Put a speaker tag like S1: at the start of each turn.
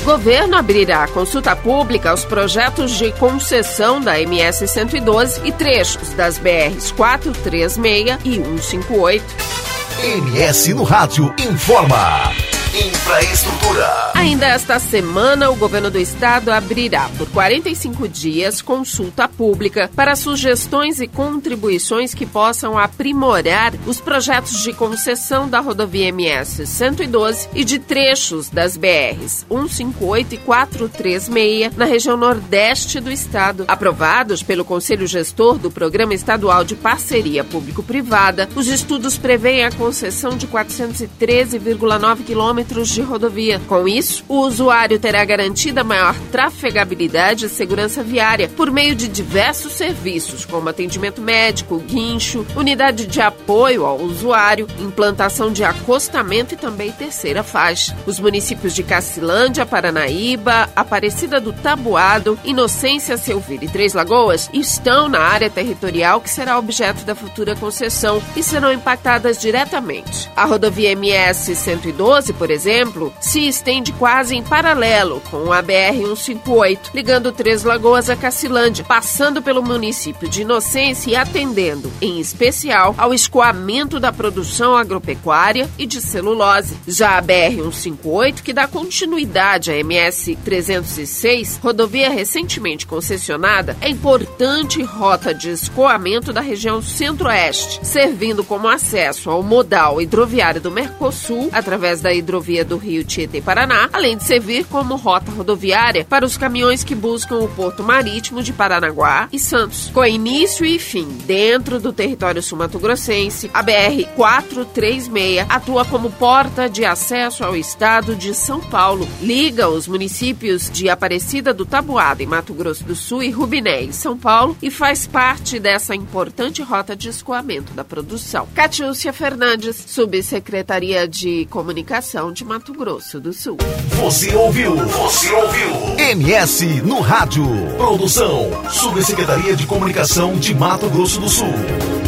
S1: Governo abrirá consulta pública aos projetos de concessão da MS 112 e trechos das BRs 436 e 158.
S2: MS no Rádio informa. Infraestrutura.
S1: Ainda esta semana, o governo do estado abrirá por 45 dias consulta pública para sugestões e contribuições que possam aprimorar os projetos de concessão da rodovia MS 112 e de trechos das BRs 158 e 436 na região nordeste do estado. Aprovados pelo Conselho Gestor do Programa Estadual de Parceria Público-Privada, os estudos prevêem a concessão de 413,9 quilômetros de rodovia. Com isso, o usuário terá garantida maior trafegabilidade e segurança viária por meio de diversos serviços, como atendimento médico, guincho, unidade de apoio ao usuário, implantação de acostamento e também terceira faixa. Os municípios de Cacilândia, Paranaíba, Aparecida do Taboado, Inocência, Selvíria e Três Lagoas estão na área territorial que será objeto da futura concessão e serão impactadas diretamente. A rodovia MS 112, por exemplo, se estende quase em paralelo com a BR-158, ligando Três Lagoas a Cacilândia, passando pelo município de Inocência e atendendo, em especial, ao escoamento da produção agropecuária e de celulose. Já a BR-158, que dá continuidade à MS 306, rodovia recentemente concessionada, é importante rota de escoamento da região centro-oeste, servindo como acesso ao modal hidroviário do Mercosul, através da hidrovia do Rio Tietê-Paraná, além de servir como rota rodoviária para os caminhões que buscam o porto marítimo de Paranaguá e Santos. Com início e fim dentro do território sul-mato-grossense, a BR-436 atua como porta de acesso ao estado de São Paulo, liga os municípios de Aparecida do Taboado, em Mato Grosso do Sul, e Rubiné, em São Paulo, e faz parte dessa importante rota de escoamento da produção. Catiúcia Fernandes, Subsecretaria de Comunicação de Mato Grosso do Sul.
S2: Você ouviu MS no Rádio. Produção, Subsecretaria de Comunicação de Mato Grosso do Sul.